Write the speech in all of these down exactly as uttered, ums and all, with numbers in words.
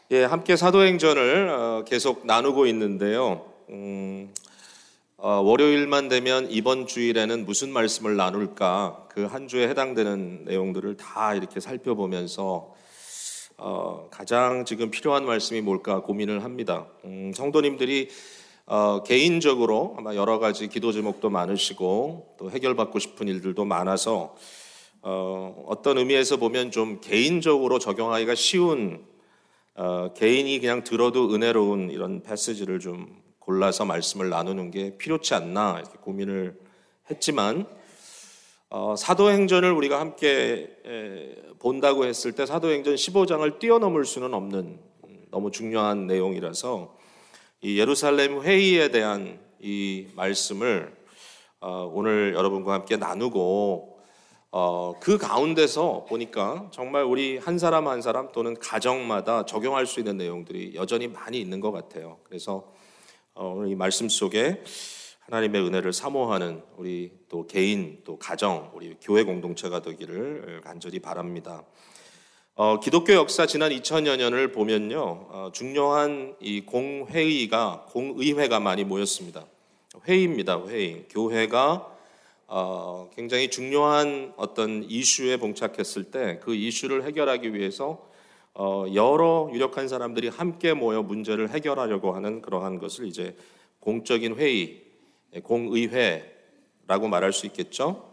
예, 함께 사도행전을 어, 계속 나누고 있는데요. 음, 어, 월요일만 되면 이번 주일에는 무슨 말씀을 나눌까, 그 한 주에 해당되는 내용들을 다 이렇게 살펴보면서 어, 가장 지금 필요한 말씀이 뭘까 고민을 합니다. 음, 성도님들이 어, 개인적으로 아마 여러 가지 기도 제목도 많으시고 또 해결받고 싶은 일들도 많아서 어, 어떤 의미에서 보면 좀 개인적으로 적용하기가 쉬운 어, 개인이 그냥 들어도 은혜로운 이런 패시지를 좀 골라서 말씀을 나누는 게 필요치 않나 이렇게 고민을 했지만 어, 사도행전을 우리가 함께 에, 본다고 했을 때 사도행전 십오 장을 뛰어넘을 수는 없는 음, 너무 중요한 내용이라서 이 예루살렘 회의에 대한 이 말씀을 어, 오늘 여러분과 함께 나누고 어, 그 가운데서 보니까 정말 우리 한 사람 한 사람 또는 가정마다 적용할 수 있는 내용들이 여전히 많이 있는 것 같아요. 그래서 어, 오늘 이 말씀 속에 하나님의 은혜를 사모하는 우리 또 개인 또 가정 우리 교회 공동체가 되기를 간절히 바랍니다. 어, 기독교 역사 지난 이천여 년을 보면요, 어, 중요한 이 공회의가 공의회가 많이 모였습니다. 회의입니다. 회의. 교회가 어, 굉장히 중요한 어떤 이슈에 봉착했을 때 그 이슈를 해결하기 위해서 어, 여러 유력한 사람들이 함께 모여 문제를 해결하려고 하는 그러한 것을 이제 공적인 회의, 공의회라고 말할 수 있겠죠.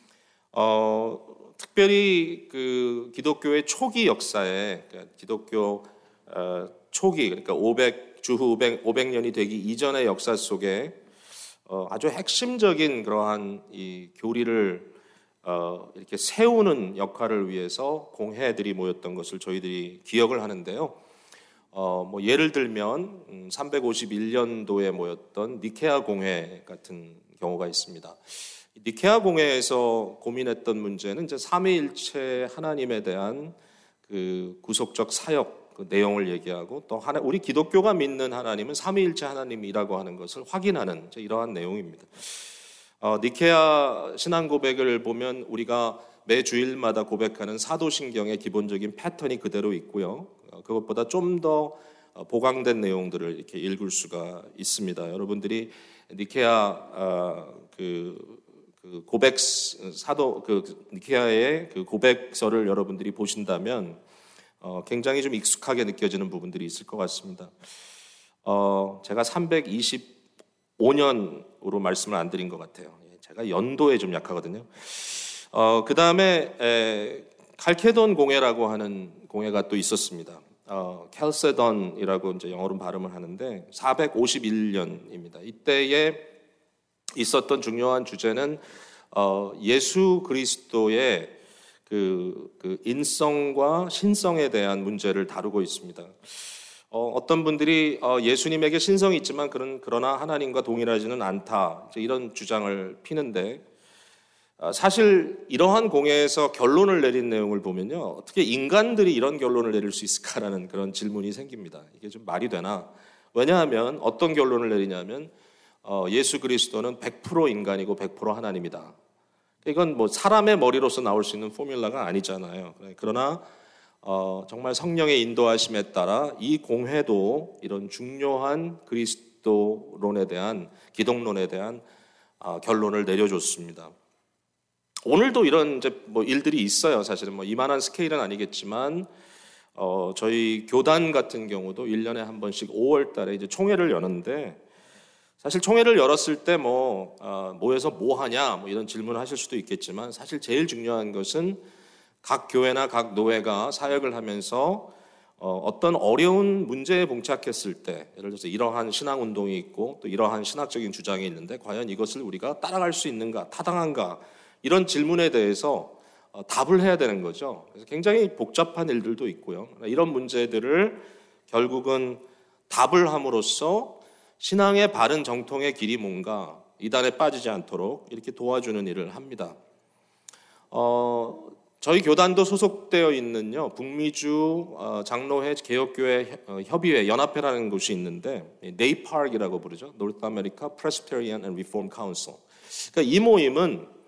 어, 특별히 그 기독교의 초기 역사에, 그러니까 기독교 어, 초기, 그러니까 오백, 주후 오백 년이 되기 이전의 역사 속에 어, 아주 핵심적인 그러한 이 교리를 어, 이렇게 세우는 역할을 위해서 공회들이 모였던 것을 저희들이 기억을 하는데요. 어, 뭐 예를 들면 음, 삼백오십일 년도에 모였던 니케아 공회 같은 경우가 있습니다. 니케아 공회에서 고민했던 문제는 이제 삼위일체 하나님에 대한 그 구속적 사역 그 내용을 얘기하고 또 하나, 우리 기독교가 믿는 하나님은 삼위일체 하나님이라고 하는 것을 확인하는 이러한 내용입니다. 어, 니케아 신앙 고백을 보면 우리가 매 주일마다 고백하는 사도신경의 기본적인 패턴이 그대로 있고요. 어, 그것보다 좀 더 보강된 내용들을 이렇게 읽을 수가 있습니다. 여러분들이 니케아 어, 그, 그 고백 사도 그 니케아의 그 고백서를 여러분들이 보신다면 어, 굉장히 좀 익숙하게 느껴지는 부분들이 있을 것 같습니다. 어, 제가 삼백이십오 년으로 말씀을 안 드린 것 같아요. 제가 연도에 좀 약하거든요. 어, 그 다음에 칼케돈 공회라고 하는 공회가 또 있었습니다. 어, 캘세돈이라고 이제 영어로 발음을 하는데 사백오십일 년입니다. 이때에 있었던 중요한 주제는 어, 예수 그리스도의 그, 그 인성과 신성에 대한 문제를 다루고 있습니다. 어, 어떤 분들이 어, 예수님에게 신성이 있지만 그런, 그러나 하나님과 동일하지는 않다 이런 주장을 피는데 어, 사실 이러한 공회에서 결론을 내린 내용을 보면요, 어떻게 인간들이 이런 결론을 내릴 수 있을까라는 그런 질문이 생깁니다. 이게 좀 말이 되나? 왜냐하면 어떤 결론을 내리냐면 어, 예수 그리스도는 백 퍼센트 인간이고 백 퍼센트 하나님이다. 이건 뭐 사람의 머리로서 나올 수 있는 포뮬라가 아니잖아요. 그러나 어, 정말 성령의 인도하심에 따라 이 공회도 이런 중요한 그리스도론에 대한 기독론에 대한 어, 결론을 내려줬습니다. 오늘도 이런 이제 뭐 일들이 있어요. 사실은 뭐 이만한 스케일은 아니겠지만 어, 저희 교단 같은 경우도 일 년에 한 번씩 오월 달에 이제 총회를 여는데. 사실 총회를 열었을 때 뭐 어, 모여서 뭐 하냐 뭐 이런 질문을 하실 수도 있겠지만 사실 제일 중요한 것은 각 교회나 각 노회가 사역을 하면서 어, 어떤 어려운 문제에 봉착했을 때 예를 들어서 이러한 신앙 운동이 있고 또 이러한 신학적인 주장이 있는데 과연 이것을 우리가 따라갈 수 있는가 타당한가 이런 질문에 대해서 어, 답을 해야 되는 거죠. 그래서 굉장히 복잡한 일들도 있고요. 이런 문제들을 결국은 답을 함으로써 신앙의 바른 정통의 길이 뭔가 이단에 빠지지 않도록 이렇게 도와주는 일을 합니다. 어, 저희 교단도 소속되어 있는요 북미주 어, 장로회 개혁교회 협의회 연합회라는 곳이 있는데 네이파크이라고 부르죠. North America Presbyterian and Reform Council. 그러니까 이 모임은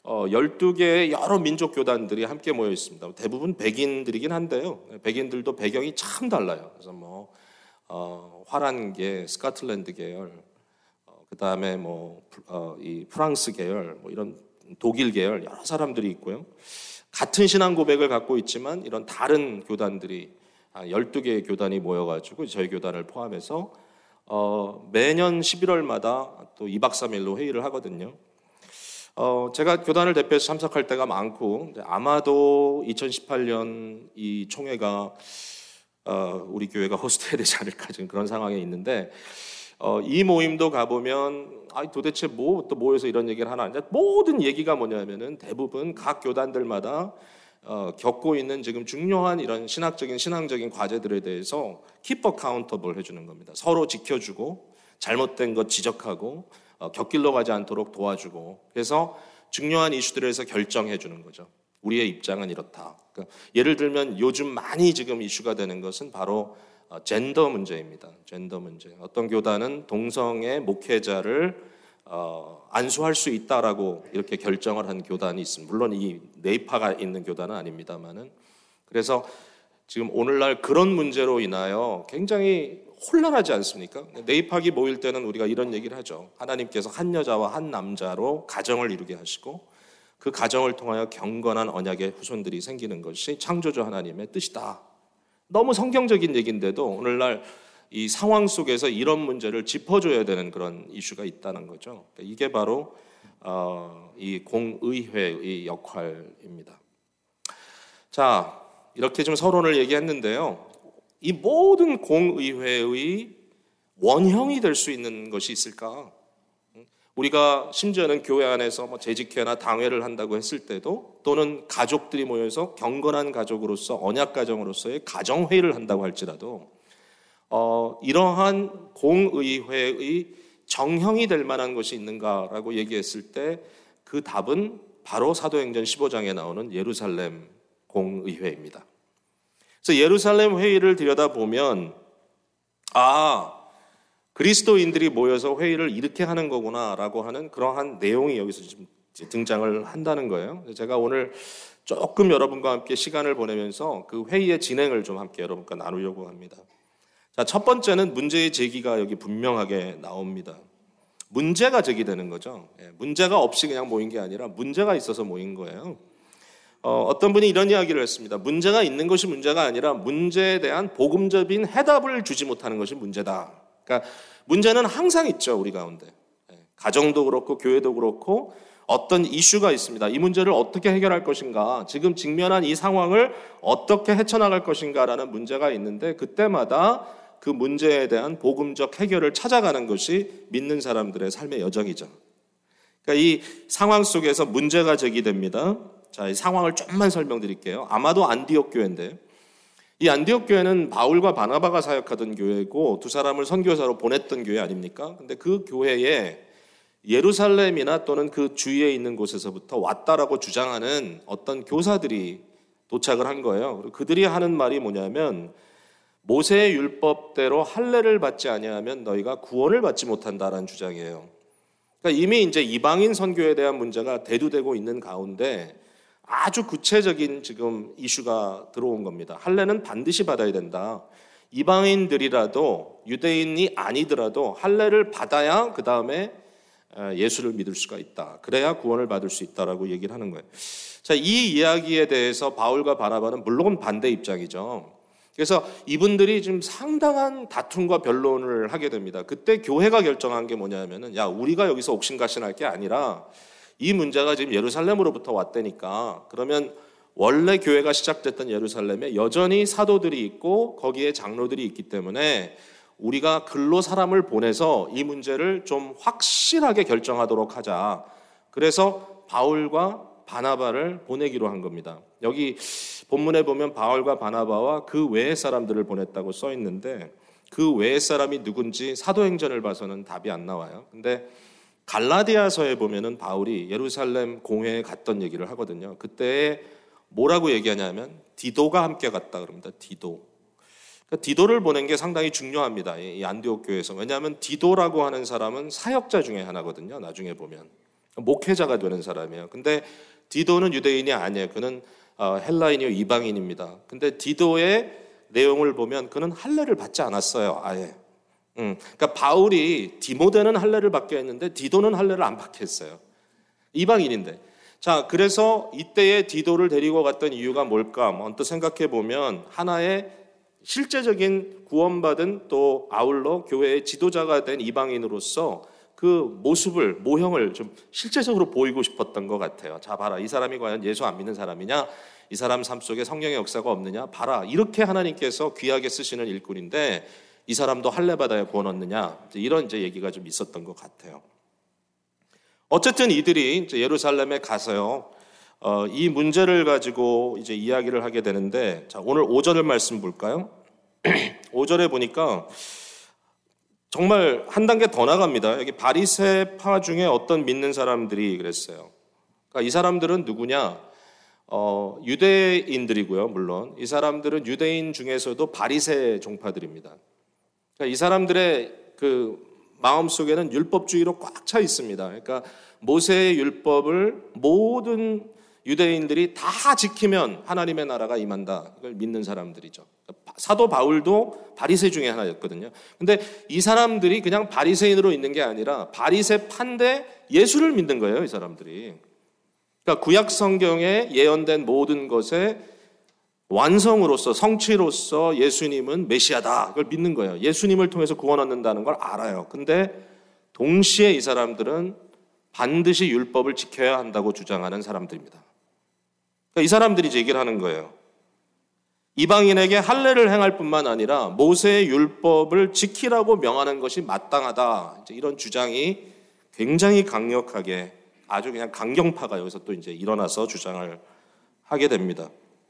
어, 열두 개의 여러 민족 교단들이 함께 모여 있습니다. 대부분 백인들이긴 한데요. 백인들도 배경이 참 달라요. 그래서 뭐 어, 화란계, 스코틀랜드 계열, 어, 그 다음에 뭐 어, 이 프랑스 계열, 뭐 이런 독일 계열 여러 사람들이 있고요. 같은 신앙 고백을 갖고 있지만 이런 다른 교단들이 열두 개의 교단이 모여가지고 저희 교단을 포함해서 어, 매년 십일월마다 또 이 박 삼 일로 회의를 하거든요. 어, 제가 교단을 대표해서 참석할 때가 많고 아마도 이천십팔 년 이 총회가 어, 우리 교회가 호스트해야 되지 않을까 지금 그런 상황에 있는데 어, 이 모임도 가보면 아, 도대체 뭐 또 모여서 이런 얘기를 하나 모든 얘기가 뭐냐면은 대부분 각 교단들마다 어, 겪고 있는 지금 중요한 이런 신학적인 신앙적인 과제들에 대해서 keep accountable 해주는 겁니다. 서로 지켜주고 잘못된 것 지적하고 어, 곁길로 가지 않도록 도와주고 그래서 중요한 이슈들에서 결정해 주는 거죠. 우리의 입장은 이렇다. 그러니까 예를 들면 요즘 많이 지금 이슈가 되는 것은 바로 어, 젠더 문제입니다. 젠더 문제. 어떤 교단은 동성애 목회자를 어, 안수할 수 있다라고 이렇게 결정을 한 교단이 있습니다. 물론 이 네이파가 있는 교단은 아닙니다만은 그래서 지금 오늘날 그런 문제로 인하여 굉장히 혼란하지 않습니까? 네이파기 모일 때는 우리가 이런 얘기를 하죠. 하나님께서 한 여자와 한 남자로 가정을 이루게 하시고 그 가정을 통하여 경건한 언약의 후손들이 생기는 것이 창조주 하나님의 뜻이다. 너무 성경적인 얘기인데도 오늘날 이 상황 속에서 이런 문제를 짚어줘야 되는 그런 이슈가 있다는 거죠. 이게 바로 어, 이 공의회의 역할입니다. 자, 이렇게 좀 서론을 얘기했는데요. 이 모든 공의회의 원형이 될 수 있는 것이 있을까? 우리가 심지어는 교회 안에서 뭐 재직회나 당회를 한다고 했을 때도 또는 가족들이 모여서 경건한 가족으로서 언약 가정으로서의 가정회의를 한다고 할지라도 어, 이러한 공의회의 정형이 될 만한 것이 있는가라고 얘기했을 때 그 답은 바로 사도행전 십오 장에 나오는 예루살렘 공의회입니다. 그래서 예루살렘 회의를 들여다보면 아, 그리스도인들이 모여서 회의를 이렇게 하는 거구나라고 하는 그러한 내용이 여기서 지금 등장을 한다는 거예요. 제가 오늘 조금 여러분과 함께 시간을 보내면서 그 회의의 진행을 좀 함께 여러분과 나누려고 합니다. 자, 첫 번째는 문제의 제기가 여기 분명하게 나옵니다. 문제가 제기되는 거죠. 예, 문제가 없이 그냥 모인 게 아니라 문제가 있어서 모인 거예요. 어, 어떤 분이 이런 이야기를 했습니다. 문제가 있는 것이 문제가 아니라 문제에 대한 복음적인 해답을 주지 못하는 것이 문제다. 그러니까 문제는 항상 있죠, 우리 가운데. 예, 가정도 그렇고 교회도 그렇고 어떤 이슈가 있습니다. 이 문제를 어떻게 해결할 것인가, 지금 직면한 이 상황을 어떻게 헤쳐나갈 것인가라는 문제가 있는데 그때마다 그 문제에 대한 복음적 해결을 찾아가는 것이 믿는 사람들의 삶의 여정이죠. 그러니까 이 상황 속에서 문제가 제기됩니다. 자, 이 상황을 좀만 설명드릴게요. 아마도 안디옥 교회인데 이 안디옥 교회는 바울과 바나바가 사역하던 교회고 두 사람을 선교사로 보냈던 교회 아닙니까? 근데 그 교회에 예루살렘이나 또는 그 주위에 있는 곳에서부터 왔다라고 주장하는 어떤 교사들이 도착을 한 거예요. 그리고 그들이 하는 말이 뭐냐면 모세의 율법대로 할례를 받지 아니하면 너희가 구원을 받지 못한다라는 주장이에요. 그러니까 이미 이제 이방인 선교에 대한 문제가 대두되고 있는 가운데 아주 구체적인 지금 이슈가 들어온 겁니다. 할례는 반드시 받아야 된다. 이방인들이라도 유대인이 아니더라도 할례를 받아야 그 다음에 예수를 믿을 수가 있다. 그래야 구원을 받을 수 있다라고 얘기를 하는 거예요. 자, 이 이야기에 대해서 바울과 바나바는 물론 반대 입장이죠. 그래서 이분들이 지금 상당한 다툼과 변론을 하게 됩니다. 그때 교회가 결정한 게 뭐냐면은 야, 우리가 여기서 옥신각신할 게 아니라 이 문제가 지금 예루살렘으로부터 왔다니까 그러면 원래 교회가 시작됐던 예루살렘에 여전히 사도들이 있고 거기에 장로들이 있기 때문에 우리가 글로 사람을 보내서 이 문제를 좀 확실하게 결정하도록 하자. 그래서 바울과 바나바를 보내기로 한 겁니다. 여기 본문에 보면 바울과 바나바와 그 외의 사람들을 보냈다고 써 있는데 그 외의 사람이 누군지 사도행전을 봐서는 답이 안 나와요. 근데 갈라디아서에 보면은 바울이 예루살렘 공회에 갔던 얘기를 하거든요. 그때 뭐라고 얘기하냐면 디도가 함께 갔다 그럽니다. 디도. 그러니까 디도를 보낸 게 상당히 중요합니다. 이 안디옥 교회에서. 왜냐하면 디도라고 하는 사람은 사역자 중에 하나거든요. 나중에 보면. 목회자가 되는 사람이에요. 근데 디도는 유대인이 아니에요. 그는 헬라인이요 이방인입니다. 근데 디도의 내용을 보면 그는 할례를 받지 않았어요. 아예. 음, 그러니까 바울이 디모데는 할례를 받게 했는데 디도는 할례를 안 받게 했어요. 이방인인데. 자, 그래서 이때에 디도를 데리고 갔던 이유가 뭘까? 언뜻 생각해 보면 하나의 실제적인 구원받은 또 아울러 교회의 지도자가 된 이방인으로서 그 모습을, 모형을 좀 실제적으로 보이고 싶었던 것 같아요. 자, 봐라. 이 사람이 과연 예수 안 믿는 사람이냐? 이 사람 삶 속에 성령의 역사가 없느냐? 봐라. 이렇게 하나님께서 귀하게 쓰시는 일꾼인데 이 사람도 할례 받아야 구원 얻느냐? 이런 이제 얘기가 좀 있었던 것 같아요. 어쨌든 이들이 이제 예루살렘에 가서요, 어, 이 문제를 가지고 이제 이야기를 하게 되는데, 자, 오늘 오 절 말씀 볼까요? 오 절에 보니까 정말 한 단계 더 나갑니다. 여기 바리새파 중에 어떤 믿는 사람들이 그랬어요. 그러니까 이 사람들은 누구냐? 어, 유대인들이고요, 물론. 이 사람들은 유대인 중에서도 바리새 종파들입니다. 그러니까 이 사람들의 그 마음속에는 율법주의로 꽉 차 있습니다. 그러니까 모세의 율법을 모든 유대인들이 다 지키면 하나님의 나라가 임한다. 이걸 믿는 사람들이죠. 사도 바울도 바리새 중에 하나였거든요. 근데 이 사람들이 그냥 바리새인으로 있는 게 아니라 바리새파인데 예수를 믿는 거예요, 이 사람들이. 그러니까 구약 성경에 예언된 모든 것의 완성으로서, 성취로서 예수님은 메시아다. 그걸 믿는 거예요. 예수님을 통해서 구원 얻는다는 걸 알아요. 근데 동시에 이 사람들은 반드시 율법을 지켜야 한다고 주장하는 사람들입니다. 그러니까 이 사람들이 이제 얘기를 하는 거예요. 이방인에게 할례를 행할 뿐만 아니라 모세의 율법을 지키라고 명하는 것이 마땅하다. 이제 이런 주장이 굉장히 강력하게, 아주 그냥 강경파가 여기서 또 이제 일어나서 주장을 하게 됩니다.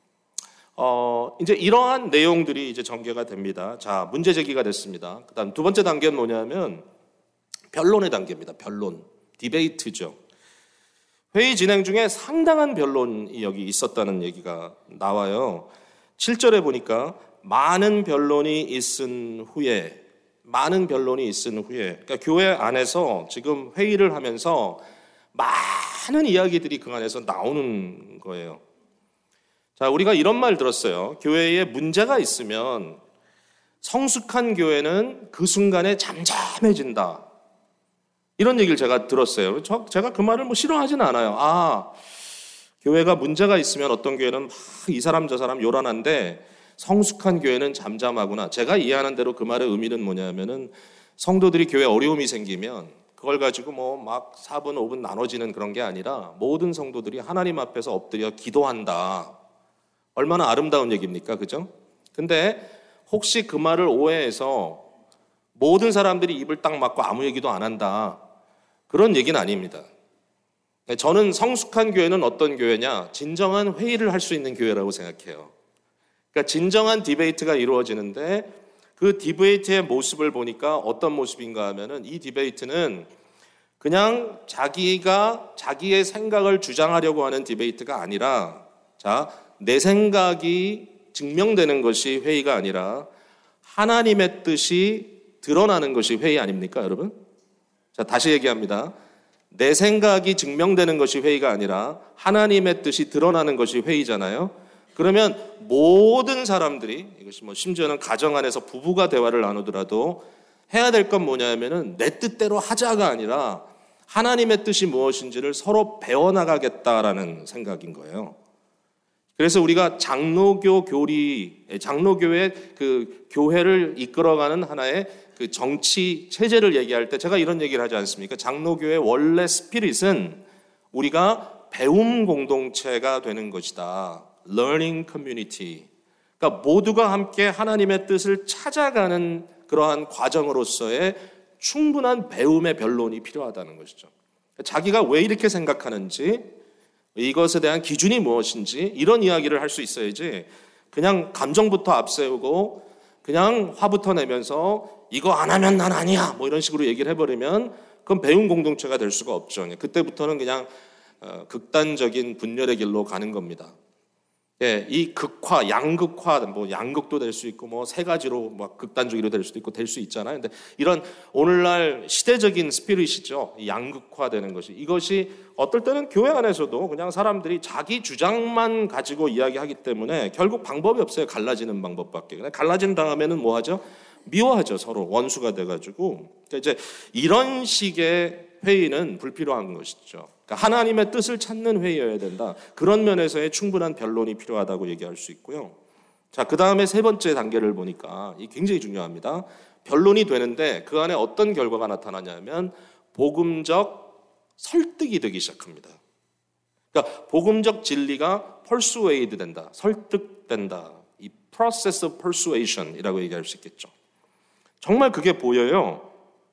어, 이제 이러한 내용들이 이제 전개가 됩니다. 자, 문제 제기가 됐습니다. 그 다음 두 번째 단계는 뭐냐면 변론의 단계입니다. 변론. 디베이트죠. 회의 진행 중에 상당한 변론이 여기 있었다는 얘기가 나와요. 칠 절에 보니까 많은 변론이 있은 후에, 많은 변론이 있은 후에, 그러니까 교회 안에서 지금 회의를 하면서 많은 이야기들이 그 안에서 나오는 거예요. 자, 우리가 이런 말 들었어요. 교회에 문제가 있으면 성숙한 교회는 그 순간에 잠잠해진다. 이런 얘기를 제가 들었어요. 저, 제가 그 말을 뭐 싫어하지는 않아요. 아, 교회가 문제가 있으면 어떤 교회는 막 이 사람 저 사람 요란한데 성숙한 교회는 잠잠하구나. 제가 이해하는 대로 그 말의 의미는 뭐냐면은 성도들이 교회에 어려움이 생기면 그걸 가지고 뭐 막 사 분, 오 분 나눠지는 그런 게 아니라 모든 성도들이 하나님 앞에서 엎드려 기도한다. 얼마나 아름다운 얘기입니까? 그죠? 근데 혹시 그 말을 오해해서 모든 사람들이 입을 딱 막고 아무 얘기도 안 한다. 그런 얘기는 아닙니다. 저는 성숙한 교회는 어떤 교회냐? 진정한 회의를 할 수 있는 교회라고 생각해요. 그러니까 진정한 디베이트가 이루어지는데 그 디베이트의 모습을 보니까 어떤 모습인가 하면은 이 디베이트는 그냥 자기가 자기의 생각을 주장하려고 하는 디베이트가 아니라, 자, 내 생각이 증명되는 것이 회의가 아니라 하나님의 뜻이 드러나는 것이 회의 아닙니까, 여러분? 자, 다시 얘기합니다. 내 생각이 증명되는 것이 회의가 아니라 하나님의 뜻이 드러나는 것이 회의잖아요. 그러면 모든 사람들이, 이것이 뭐 심지어는 가정 안에서 부부가 대화를 나누더라도 해야 될 건 뭐냐면은 내 뜻대로 하자가 아니라 하나님의 뜻이 무엇인지를 서로 배워나가겠다라는 생각인 거예요. 그래서 우리가 장로교 교리, 장로교의 그 교회를 이끌어가는 하나의 그 정치 체제를 얘기할 때 제가 이런 얘기를 하지 않습니까? 장로교의 원래 스피릿은 우리가 배움 공동체가 되는 것이다. Learning community. 그러니까 모두가 함께 하나님의 뜻을 찾아가는 그러한 과정으로서의 충분한 배움의 변론이 필요하다는 것이죠. 자기가 왜 이렇게 생각하는지, 이것에 대한 기준이 무엇인지 이런 이야기를 할 수 있어야지 그냥 감정부터 앞세우고 그냥 화부터 내면서 이거 안 하면 난 아니야 뭐 이런 식으로 얘기를 해버리면 그건 배움 공동체가 될 수가 없죠. 그때부터는 그냥 극단적인 분열의 길로 가는 겁니다. 예, 이 극화, 양극화, 뭐 양극도 될 수 있고 뭐 세 가지로 막 극단주의로 될 수도 있고 될 수 있잖아요. 근데 이런 오늘날 시대적인 스피릿이죠. 이 양극화되는 것이 이것이 어떨 때는 교회 안에서도 그냥 사람들이 자기 주장만 가지고 이야기하기 때문에 결국 방법이 없어요. 갈라지는 방법밖에. 갈라진 다음에는 뭐 하죠? 미워하죠. 서로 원수가 돼가지고. 그러니까 이제 이런 식의 회의는 불필요한 것이죠. 그러니까 하나님의 뜻을 찾는 회의여야 된다. 그런 면에서의 충분한 변론이 필요하다고 얘기할 수 있고요. 자, 그 다음에 세 번째 단계를 보니까 이 굉장히 중요합니다. 변론이 되는데 그 안에 어떤 결과가 나타나냐면 복음적 설득이 되기 시작합니다. 그러니까 복음적 진리가 persuade 된다, 설득된다. 이 process of persuasion이라고 얘기할 수 있겠죠. 정말 그게 보여요.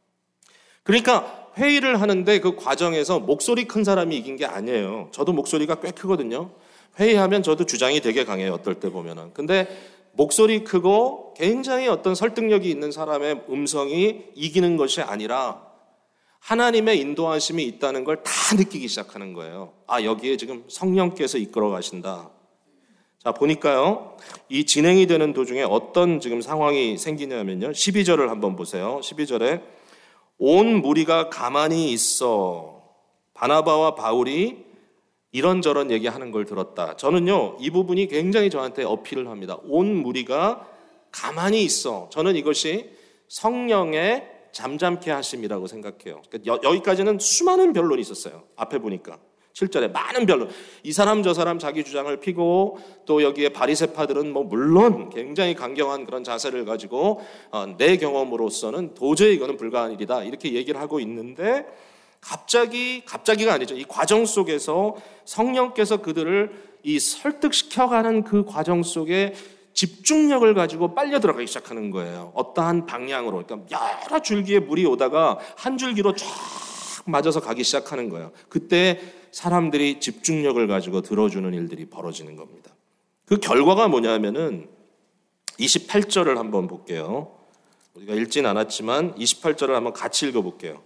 그러니까 회의를 하는데 그 과정에서 목소리 큰 사람이 이긴 게 아니에요. 저도 목소리가 꽤 크거든요. 회의하면 저도 주장이 되게 강해요. 어떨 때 보면은. 근데 목소리 크고 굉장히 어떤 설득력이 있는 사람의 음성이 이기는 것이 아니라 하나님의 인도하심이 있다는 걸 다 느끼기 시작하는 거예요. 아, 여기에 지금 성령께서 이끌어 가신다. 자, 보니까요. 이 진행이 되는 도중에 어떤 지금 상황이 생기냐면요. 십이 절을 한번 보세요. 십이 절에 온 무리가 가만히 있어 바나바와 바울이 이런저런 얘기하는 걸 들었다. 저는요, 이 부분이 굉장히 저한테 어필을 합니다. 온 무리가 가만히 있어. 저는 이것이 성령의 잠잠케 하심이라고 생각해요. 그러니까 여기까지는 수많은 변론이 있었어요. 앞에 보니까. 칠 절에 많은 변론. 이 사람 저 사람 자기 주장을 피고 또 여기에 바리새파들은 뭐 물론 굉장히 강경한 그런 자세를 가지고 어, 내 경험으로서는 도저히 이거는 불가한 일이다 이렇게 얘기를 하고 있는데 갑자기 갑자기가 아니죠. 이 과정 속에서 성령께서 그들을 이 설득시켜가는 그 과정 속에 집중력을 가지고 빨려 들어가기 시작하는 거예요. 어떠한 방향으로. 그러니까 여러 줄기의 물이 오다가 한 줄기로 쫙 맞아서 가기 시작하는 거예요. 그때 사람들이 집중력을 가지고 들어주는 일들이 벌어지는 겁니다. 그 결과가 뭐냐면은 이십팔 절을 한번 볼게요. 우리가 읽진 않았지만 이십팔 절을 한번 같이 읽어볼게요.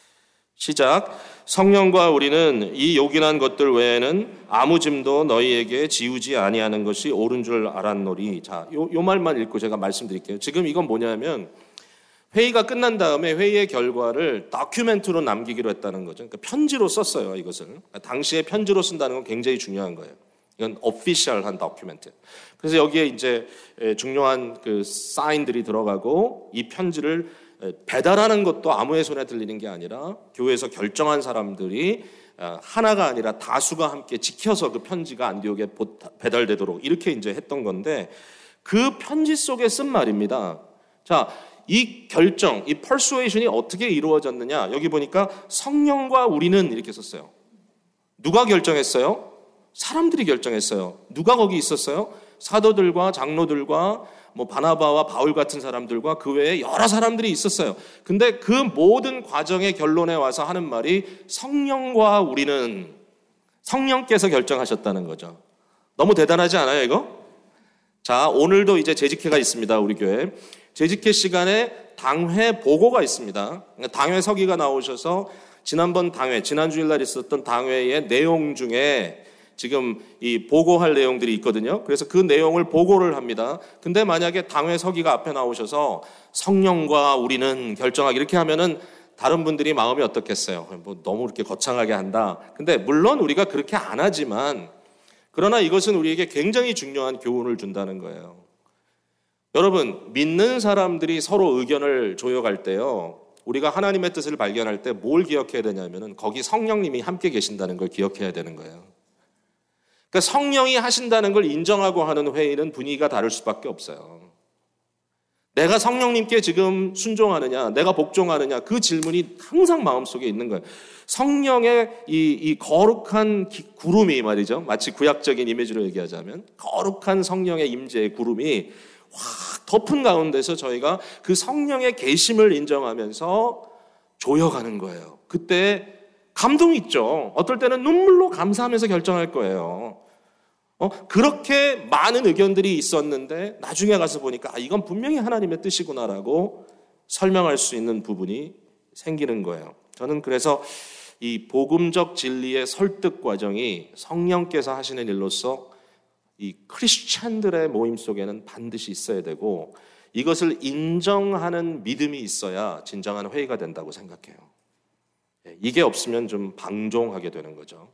시작. 성령과 우리는 이 요긴한 것들 외에는 아무 짐도 너희에게 지우지 아니하는 것이 옳은 줄 알았노리. 자, 요, 요 말만 읽고 제가 말씀드릴게요. 지금 이건 뭐냐면 회의가 끝난 다음에 회의의 결과를 다큐멘트로 남기기로 했다는 거죠. 그러니까 편지로 썼어요, 이것을. 당시에 편지로 쓴다는 건 굉장히 중요한 거예요. 이건 오피셜한 다큐멘트. 그래서 여기에 이제 중요한 그 사인들이 들어가고 이 편지를 배달하는 것도 아무의 손에 들리는 게 아니라 교회에서 결정한 사람들이 하나가 아니라 다수가 함께 지켜서 그 편지가 안디옥에 배달되도록 이렇게 이제 했던 건데 그 편지 속에 쓴 말입니다. 자, 이 결정, 이 persuasion이 어떻게 이루어졌느냐? 여기 보니까 성령과 우리는 이렇게 썼어요. 누가 결정했어요? 사람들이 결정했어요. 누가 거기 있었어요? 사도들과 장로들과 뭐 바나바와 바울 같은 사람들과 그 외에 여러 사람들이 있었어요. 근데 그 모든 과정의 결론에 와서 하는 말이 성령과 우리는 성령께서 결정하셨다는 거죠. 너무 대단하지 않아요, 이거? 자, 오늘도 이제 재직회가 있습니다, 우리 교회. 재직회 시간에 당회 보고가 있습니다. 당회 서기가 나오셔서 지난번 당회, 지난 주일날 있었던 당회의 내용 중에 지금 이 보고할 내용들이 있거든요. 그래서 그 내용을 보고를 합니다. 근데 만약에 당회 서기가 앞에 나오셔서 성령과 우리는 결정하기 이렇게 하면은 다른 분들이 마음이 어떻겠어요? 뭐 너무 이렇게 거창하게 한다. 근데 물론 우리가 그렇게 안 하지만 그러나 이것은 우리에게 굉장히 중요한 교훈을 준다는 거예요. 여러분, 믿는 사람들이 서로 의견을 조여갈 때요. 우리가 하나님의 뜻을 발견할 때 뭘 기억해야 되냐면은 거기 성령님이 함께 계신다는 걸 기억해야 되는 거예요. 그러니까 성령이 하신다는 걸 인정하고 하는 회의는 분위기가 다를 수밖에 없어요. 내가 성령님께 지금 순종하느냐, 내가 복종하느냐, 그 질문이 항상 마음속에 있는 거예요. 성령의 이, 이 거룩한 기, 구름이 말이죠. 마치 구약적인 이미지로 얘기하자면 거룩한 성령의 임재의 구름이 확 덮은 가운데서 저희가 그 성령의 계심을 인정하면서 조여가는 거예요. 그때 감동이 있죠. 어떨 때는 눈물로 감사하면서 결정할 거예요. 어? 그렇게 많은 의견들이 있었는데 나중에 가서 보니까 아, 이건 분명히 하나님의 뜻이구나라고 설명할 수 있는 부분이 생기는 거예요. 저는 그래서 이 복음적 진리의 설득 과정이 성령께서 하시는 일로서 이 크리스찬들의 모임 속에는 반드시 있어야 되고 이것을 인정하는 믿음이 있어야 진정한 회의가 된다고 생각해요. 이게 없으면 좀 방종하게 되는 거죠.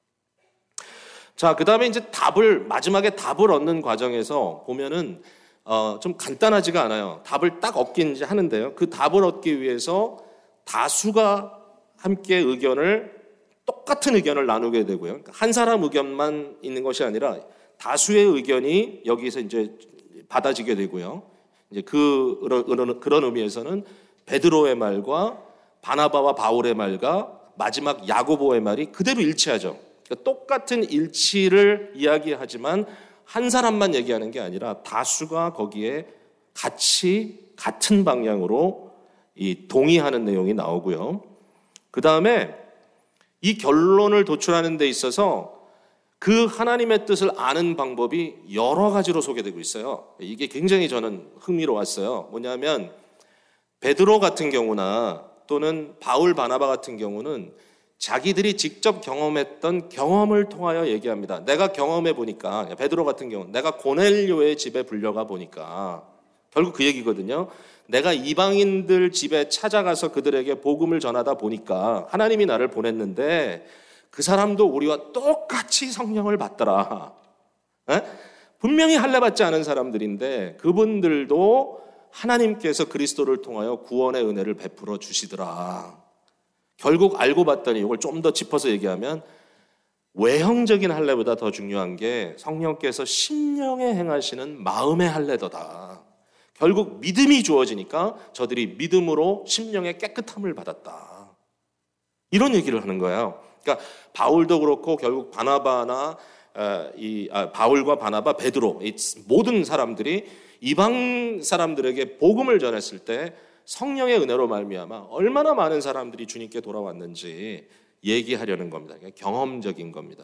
자, 그 다음에 이제 답을, 마지막에 답을 얻는 과정에서 보면은, 어, 좀 간단하지가 않아요. 답을 딱 얻긴 이제 하는데요. 그 답을 얻기 위해서 다수가 함께 의견을, 똑같은 의견을 나누게 되고요. 그러니까 한 사람 의견만 있는 것이 아니라 다수의 의견이 여기서 이제 받아지게 되고요. 이제 그, 그런, 그런 의미에서는 베드로의 말과 바나바와 바울의 말과 마지막 야고보의 말이 그대로 일치하죠. 그러니까 똑같은 일치를 이야기하지만 한 사람만 얘기하는 게 아니라 다수가 거기에 같이 같은 방향으로 이 동의하는 내용이 나오고요. 그 다음에 이 결론을 도출하는 데 있어서 그 하나님의 뜻을 아는 방법이 여러 가지로 소개되고 있어요. 이게 굉장히 저는 흥미로웠어요. 뭐냐면 베드로 같은 경우나 또는 바울 바나바 같은 경우는 자기들이 직접 경험했던 경험을 통하여 얘기합니다. 내가 경험해 보니까, 베드로 같은 경우는 내가 고넬료의 집에 불려가 보니까 결국 그 얘기거든요. 내가 이방인들 집에 찾아가서 그들에게 복음을 전하다 보니까 하나님이 나를 보냈는데 그 사람도 우리와 똑같이 성령을 받더라. 에? 분명히 할례 받지 않은 사람들인데 그분들도 하나님께서 그리스도를 통하여 구원의 은혜를 베풀어 주시더라. 결국 알고 봤더니 이걸 좀 더 짚어서 얘기하면 외형적인 할례보다 더 중요한 게 성령께서 심령에 행하시는 마음의 할례더다. 결국 믿음이 주어지니까 저들이 믿음으로 심령의 깨끗함을 받았다. 이런 얘기를 하는 거예요. 그러니까 바울도 그렇고 결국 바나바나 이 아, 바울과 바나바, 베드로 이 모든 사람들이 이방 사람들에게 복음을 전했을 때 성령의 은혜로 말미암아 얼마나 많은 사람들이 주님께 돌아왔는지 얘기하려는 겁니다. 그러니까 경험적인 겁니다.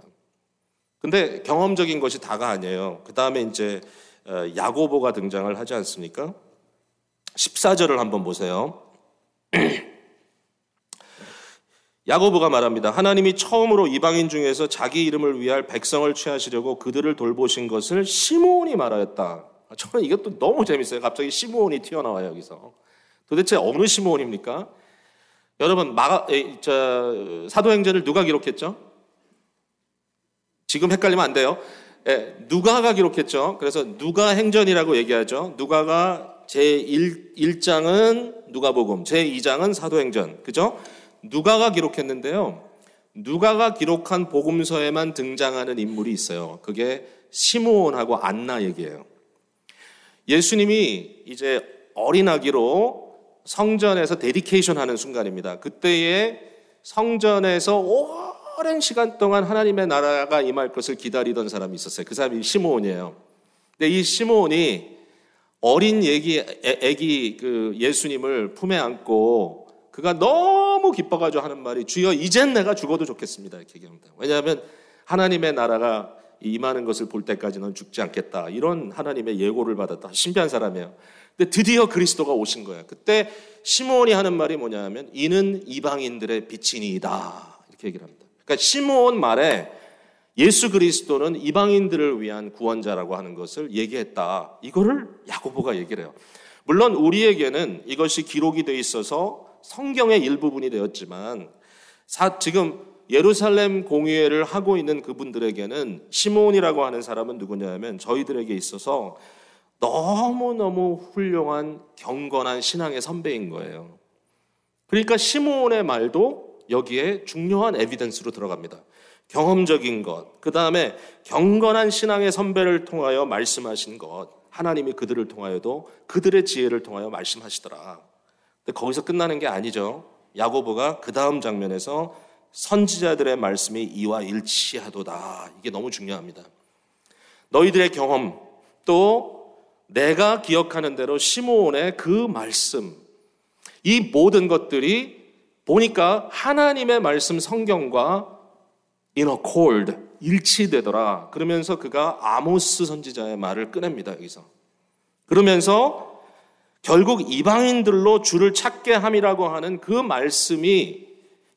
근데 경험적인 것이 다가 아니에요. 그 다음에 이제 야고보가 등장을 하지 않습니까? 십사 절을 한번 보세요. 야고보가 말합니다. 하나님이 처음으로 이방인 중에서 자기 이름을 위할 백성을 취하시려고 그들을 돌보신 것을 시므온이 말하였다. 저는 이것도 너무 재밌어요. 갑자기 시므온이 튀어나와요, 여기서. 도대체 어느 시므온입니까? 여러분, 마가, 에, 저, 사도행전을 누가 기록했죠? 지금 헷갈리면 안 돼요. 에, 누가가 기록했죠. 그래서 누가 행전이라고 얘기하죠. 누가가 제일 장은 누가복음, 제이 장은 사도행전. 그죠? 누가가 기록했는데요. 누가가 기록한 복음서에만 등장하는 인물이 있어요. 그게 시므온하고 안나 얘기예요. 예수님이 이제 어린아기로 성전에서 데디케이션 하는 순간입니다. 그때에 성전에서 오랜 시간 동안 하나님의 나라가 임할 것을 기다리던 사람이 있었어요. 그 사람이 시므온이에요. 근데 이 시므온이 어린 애기, 애기 그 예수님을 품에 안고 그가 너무 기뻐가지고 하는 말이 주여 이젠 내가 죽어도 좋겠습니다. 이렇게 얘기합니다. 왜냐하면 하나님의 나라가 임하는 것을 볼 때까지는 죽지 않겠다. 이런 하나님의 예고를 받았다. 신비한 사람이에요. 근데 드디어 그리스도가 오신 거예요. 그때 시므온이 하는 말이 뭐냐 하면 이는 이방인들의 빛이니이다. 이렇게 얘기를 합니다. 그러니까 시므온 말에 예수 그리스도는 이방인들을 위한 구원자라고 하는 것을 얘기했다. 이거를 야고보가 얘기를 해요. 물론 우리에게는 이것이 기록이 돼 있어서 성경의 일부분이 되었지만 사, 지금 예루살렘 공의회를 하고 있는 그분들에게는 시므온이라고 하는 사람은 누구냐면 저희들에게 있어서 너무너무 훌륭한 경건한 신앙의 선배인 거예요. 그러니까 시므온의 말도 여기에 중요한 에비던스로 들어갑니다. 경험적인 것, 그 다음에 경건한 신앙의 선배를 통하여 말씀하신 것, 하나님이 그들을 통하여도 그들의 지혜를 통하여 말씀하시더라. 근데 거기서 끝나는 게 아니죠. 야고보가 그 다음 장면에서 선지자들의 말씀이 이와 일치하도다. 이게 너무 중요합니다. 너희들의 경험, 또 내가 기억하는 대로 시므온의 그 말씀, 이 모든 것들이 보니까 하나님의 말씀 성경과 in accord, 일치되더라. 그러면서 그가 아모스 선지자의 말을 꺼냅니다. 여기서. 그러면서 결국 이방인들로 주를 찾게 함이라고 하는 그 말씀이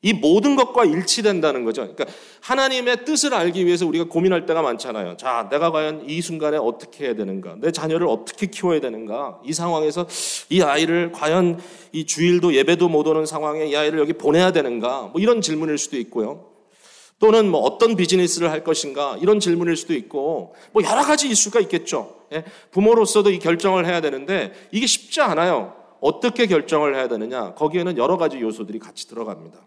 이 모든 것과 일치된다는 거죠. 그러니까 하나님의 뜻을 알기 위해서 우리가 고민할 때가 많잖아요. 자, 내가 과연 이 순간에 어떻게 해야 되는가? 내 자녀를 어떻게 키워야 되는가? 이 상황에서 이 아이를 과연 이 주일도 예배도 못 오는 상황에 이 아이를 여기 보내야 되는가? 뭐 이런 질문일 수도 있고요. 또는 뭐 어떤 비즈니스를 할 것인가? 이런 질문일 수도 있고 뭐 여러 가지 이슈가 있겠죠. 예? 부모로서도 이 결정을 해야 되는데 이게 쉽지 않아요. 어떻게 결정을 해야 되느냐? 거기에는 여러 가지 요소들이 같이 들어갑니다.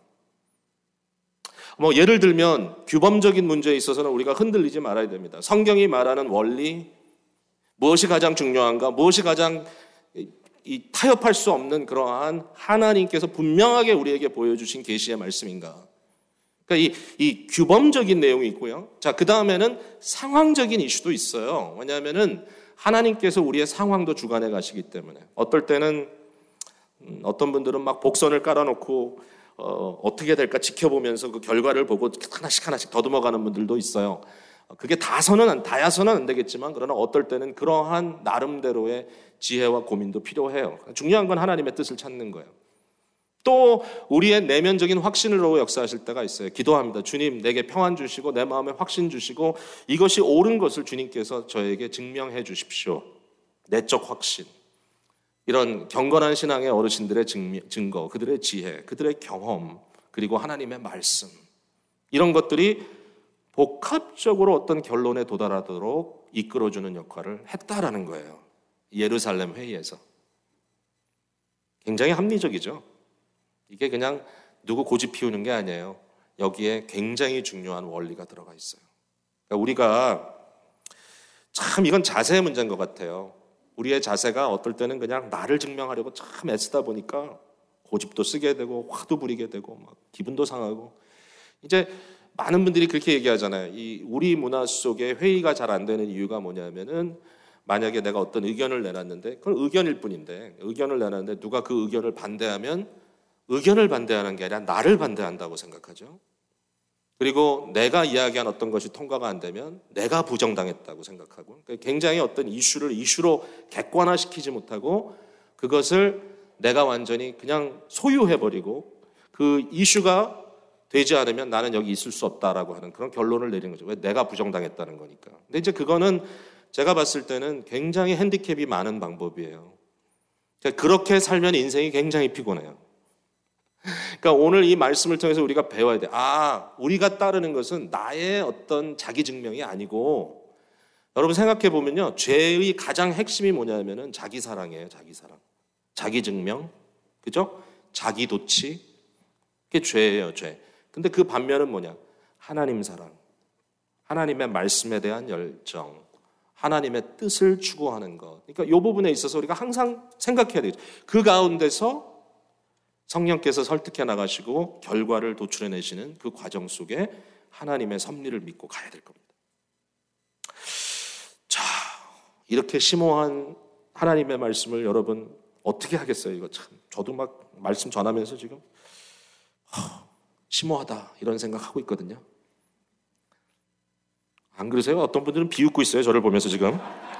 뭐 예를 들면 규범적인 문제에 있어서는 우리가 흔들리지 말아야 됩니다. 성경이 말하는 원리, 무엇이 가장 중요한가, 무엇이 가장 이 타협할 수 없는 그러한 하나님께서 분명하게 우리에게 보여주신 계시의 말씀인가. 그러니까 이, 이 규범적인 내용이 있고요. 자, 그 다음에는 상황적인 이슈도 있어요. 왜냐하면은 하나님께서 우리의 상황도 주관해 가시기 때문에 어떨 때는 음, 어떤 분들은 막 복선을 깔아놓고 어, 어떻게 될까 지켜보면서 그 결과를 보고 하나씩 하나씩 더듬어가는 분들도 있어요. 그게 다서는, 다야서는 안 되겠지만 그러나 어떨 때는 그러한 나름대로의 지혜와 고민도 필요해요. 중요한 건 하나님의 뜻을 찾는 거예요. 또 우리의 내면적인 확신으로 역사하실 때가 있어요. 기도합니다. 주님, 내게 평안 주시고 내 마음에 확신 주시고 이것이 옳은 것을 주님께서 저에게 증명해 주십시오. 내적 확신. 이런 경건한 신앙의 어르신들의 증거, 그들의 지혜, 그들의 경험, 그리고 하나님의 말씀, 이런 것들이 복합적으로 어떤 결론에 도달하도록 이끌어주는 역할을 했다라는 거예요. 예루살렘 회의에서. 굉장히 합리적이죠. 이게 그냥 누구 고집 피우는 게 아니에요. 여기에 굉장히 중요한 원리가 들어가 있어요. 그러니까 우리가 참 이건 자세의 문제인 것 같아요. 우리의 자세가 어떨 때는 그냥 나를 증명하려고 참 애쓰다 보니까 고집도 쓰게 되고 화도 부리게 되고 막 기분도 상하고 이제 많은 분들이 그렇게 얘기하잖아요. 이 우리 문화 속에 회의가 잘 안 되는 이유가 뭐냐면은 만약에 내가 어떤 의견을 내놨는데 그건 의견일 뿐인데 의견을 내놨는데 누가 그 의견을 반대하면 의견을 반대하는 게 아니라 나를 반대한다고 생각하죠. 그리고 내가 이야기한 어떤 것이 통과가 안 되면 내가 부정당했다고 생각하고 그러니까 굉장히 어떤 이슈를 이슈로 객관화시키지 못하고 그것을 내가 완전히 그냥 소유해버리고 그 이슈가 되지 않으면 나는 여기 있을 수 없다라고 하는 그런 결론을 내리는 거죠. 왜? 내가 부정당했다는 거니까. 근데 이제 그거는 제가 봤을 때는 굉장히 핸디캡이 많은 방법이에요. 그러니까 그렇게 살면 인생이 굉장히 피곤해요. 그러니까 오늘 이 말씀을 통해서 우리가 배워야 돼. 아, 우리가 따르는 것은 나의 어떤 자기 증명이 아니고 여러분 생각해 보면요. 죄의 가장 핵심이 뭐냐면은 자기 사랑이에요. 자기 사랑. 자기 증명. 그죠? 자기 도취. 그게 죄예요, 죄. 근데 그 반면은 뭐냐? 하나님 사랑. 하나님의 말씀에 대한 열정. 하나님의 뜻을 추구하는 것. 그러니까 이 부분에 있어서 우리가 항상 생각해야 되죠. 그 가운데서 성령께서 설득해 나가시고 결과를 도출해내시는 그 과정 속에 하나님의 섭리를 믿고 가야 될 겁니다. 자, 이렇게 심오한 하나님의 말씀을 여러분 어떻게 하겠어요? 이거 참 저도 막 말씀 전하면서 지금 허, 심오하다 이런 생각하고 있거든요. 안 그러세요? 어떤 분들은 비웃고 있어요. 저를 보면서 지금.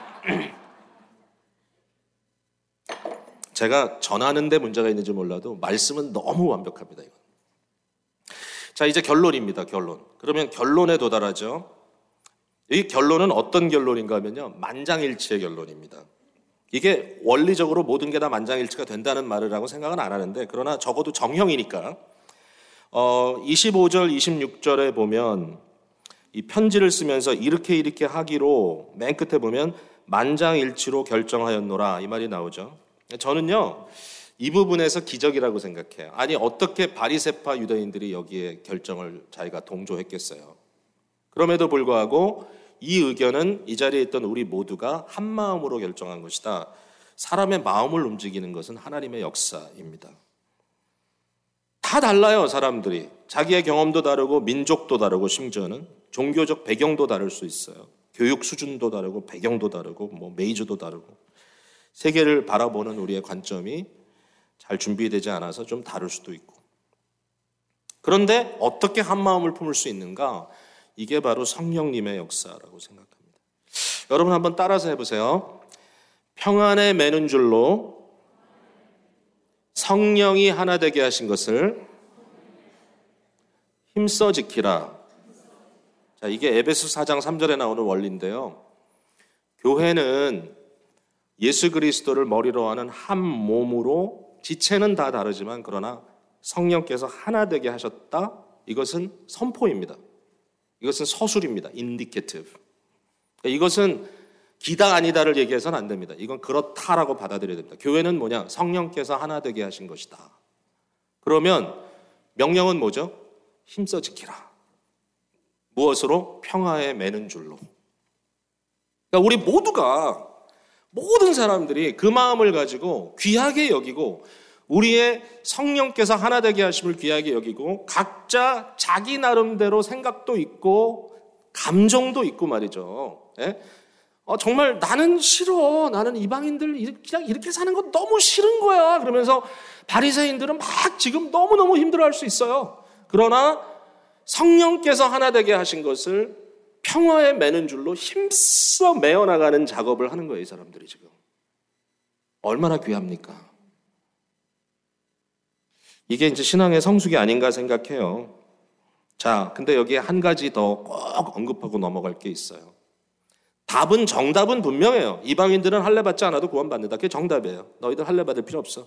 제가 전하는 데 문제가 있는지 몰라도 말씀은 너무 완벽합니다. 이건. 자, 이제 결론입니다. 결론. 그러면 결론에 도달하죠. 이 결론은 어떤 결론인가 하면요. 만장일치의 결론입니다. 이게 원리적으로 모든 게 다 만장일치가 된다는 말을 하고 생각은 안 하는데 그러나 적어도 정형이니까 어, 이십오 절, 이십육 절에 보면 이 편지를 쓰면서 이렇게 이렇게 하기로 맨 끝에 보면 만장일치로 결정하였노라 이 말이 나오죠. 저는요 이 부분에서 기적이라고 생각해요. 아니 어떻게 바리새파 유대인들이 여기에 결정을 자기가 동조했겠어요. 그럼에도 불구하고 이 의견은 이 자리에 있던 우리 모두가 한 마음으로 결정한 것이다. 사람의 마음을 움직이는 것은 하나님의 역사입니다. 다 달라요 사람들이. 자기의 경험도 다르고 민족도 다르고 심지어는 종교적 배경도 다를 수 있어요. 교육 수준도 다르고 배경도 다르고 뭐 메이저도 다르고 세계를 바라보는 우리의 관점이 잘 준비되지 않아서 좀 다를 수도 있고. 그런데 어떻게 한 마음을 품을 수 있는가? 이게 바로 성령님의 역사라고 생각합니다. 여러분 한번 따라서 해보세요. 평안에 매는 줄로 성령이 하나 되게 하신 것을 힘써 지키라. 자, 이게 에베소 사 장 삼 절에 나오는 원리인데요. 교회는 예수 그리스도를 머리로 하는 한 몸으로 지체는 다 다르지만 그러나 성령께서 하나 되게 하셨다. 이것은 선포입니다. 이것은 서술입니다. 인디케이티브. 이것은 기다 아니다를 얘기해서는 안 됩니다. 이건 그렇다라고 받아들여야 됩니다. 교회는 뭐냐? 성령께서 하나 되게 하신 것이다. 그러면 명령은 뭐죠? 힘써 지키라. 무엇으로? 평화에 매는 줄로. 그러니까 우리 모두가 모든 사람들이 그 마음을 가지고 귀하게 여기고 우리의 성령께서 하나 되게 하심을 귀하게 여기고 각자 자기 나름대로 생각도 있고 감정도 있고 말이죠. 예? 어, 정말 나는 싫어. 나는 이방인들 그냥 이렇게 사는 거 너무 싫은 거야. 그러면서 바리새인들은 막 지금 너무너무 힘들어할 수 있어요. 그러나 성령께서 하나 되게 하신 것을 평화에 매는 줄로 힘써 매어나가는 작업을 하는 거예요. 이 사람들이 지금. 얼마나 귀합니까? 이게 이제 신앙의 성숙이 아닌가 생각해요. 자, 근데 여기에 한 가지 더 꼭 언급하고 넘어갈 게 있어요. 답은, 정답은 분명해요. 이방인들은 할례 받지 않아도 구원받는다. 그게 정답이에요. 너희들 할례 받을 필요 없어.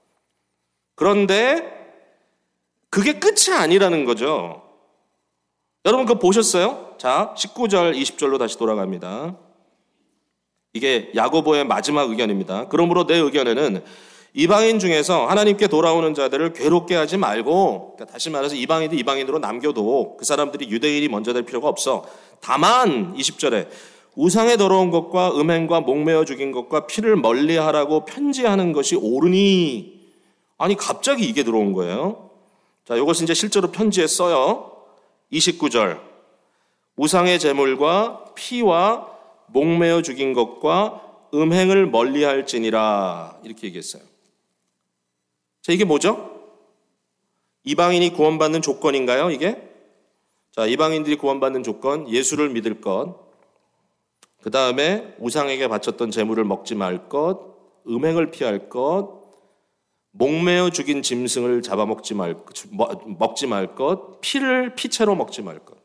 그런데 그게 끝이 아니라는 거죠. 여러분 그거 보셨어요? 자, 십구 절, 이십 절로 다시 돌아갑니다. 이게 야고보의 마지막 의견입니다. 그러므로 내 의견에는 이방인 중에서 하나님께 돌아오는 자들을 괴롭게 하지 말고, 그러니까 다시 말해서 이방인들 이방인으로 남겨도 그 사람들이 유대인이 먼저 될 필요가 없어. 다만 이십 절에 우상에 더러운 것과 음행과 목매어 죽인 것과 피를 멀리하라고 편지하는 것이 옳으니. 아니 갑자기 이게 들어온 거예요. 자, 이것은 이제 실제로 편지에 써요. 이십구 절 우상의 제물과 피와 목매어 죽인 것과 음행을 멀리할지니라 이렇게 얘기했어요. 자, 이게 뭐죠? 이방인이 구원받는 조건인가요, 이게? 자, 이방인들이 구원받는 조건, 예수를 믿을 것, 그 다음에 우상에게 바쳤던 제물을 먹지 말 것, 음행을 피할 것, 목매어 죽인 짐승을 잡아먹지 말, 먹지 말 것, 피를 피채로 먹지 말 것.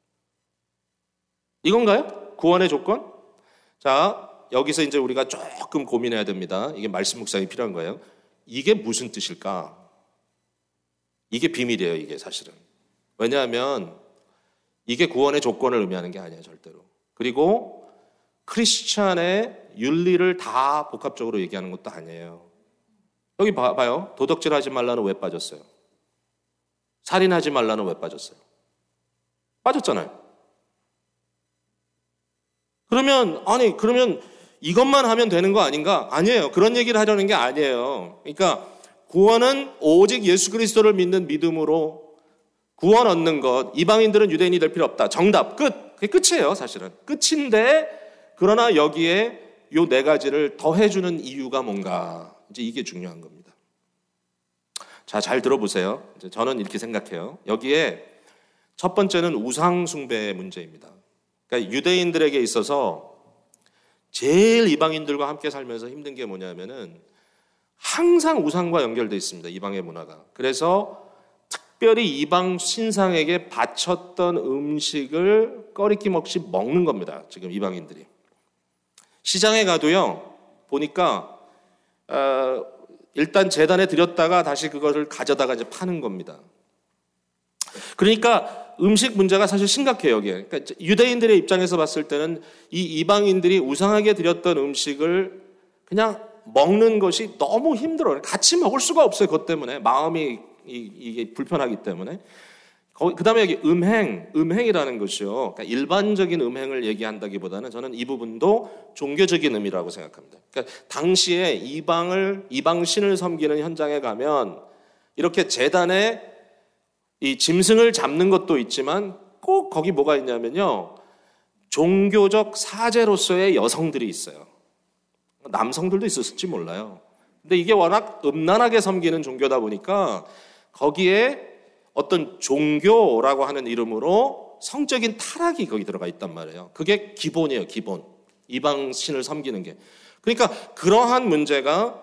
이건가요? 구원의 조건? 자, 여기서 이제 우리가 조금 고민해야 됩니다. 이게 말씀 묵상이 필요한 거예요. 이게 무슨 뜻일까? 이게 비밀이에요, 이게 사실은. 왜냐하면 이게 구원의 조건을 의미하는 게 아니에요, 절대로. 그리고 크리스찬의 윤리를 다 복합적으로 얘기하는 것도 아니에요. 여기 봐, 봐요. 도덕질하지 말라는 왜 빠졌어요? 살인하지 말라는 왜 빠졌어요? 빠졌잖아요. 그러면 아니 그러면 이것만 하면 되는 거 아닌가? 아니에요. 그런 얘기를 하려는 게 아니에요. 그러니까 구원은 오직 예수 그리스도를 믿는 믿음으로 구원 얻는 것. 이방인들은 유대인이 될 필요 없다. 정답. 끝. 그게 끝이에요, 사실은. 끝인데 그러나 여기에 요 네 가지를 더해주는 이유가 뭔가. 이제 이게 중요한 겁니다. 자, 잘 들어보세요. 이제 저는 이렇게 생각해요. 여기에 첫 번째는 우상 숭배의 문제입니다. 그러니까 유대인들에게 있어서 제일 이방인들과 함께 살면서 힘든 게 뭐냐면은 항상 우상과 연결되어 있습니다. 이방의 문화가. 그래서 특별히 이방 신상에게 바쳤던 음식을 꺼리낌 없이 먹는 겁니다. 지금 이방인들이. 시장에 가도요. 보니까 어, 일단 제단에 드렸다가 다시 그것을 가져다가 이제 파는 겁니다. 그러니까 음식 문제가 사실 심각해요, 여기에. 그러니까 유대인들의 입장에서 봤을 때는 이 이방인들이 우상하게 드렸던 음식을 그냥 먹는 것이 너무 힘들어요. 같이 먹을 수가 없어요, 그것 때문에. 마음이 이, 이게 불편하기 때문에. 그 다음에 여기 음행, 음행이라는 것이요. 그러니까 일반적인 음행을 얘기한다기보다는 저는 이 부분도 종교적인 의미라고 생각합니다. 그러니까 당시에 이방을, 이방신을 섬기는 현장에 가면 이렇게 제단에 이 짐승을 잡는 것도 있지만 꼭 거기 뭐가 있냐면요. 종교적 사제로서의 여성들이 있어요. 남성들도 있었을지 몰라요. 근데 이게 워낙 음란하게 섬기는 종교다 보니까 거기에 어떤 종교라고 하는 이름으로 성적인 타락이 거기 들어가 있단 말이에요. 그게 기본이에요, 기본. 이방 신을 섬기는 게. 그러니까 그러한 문제가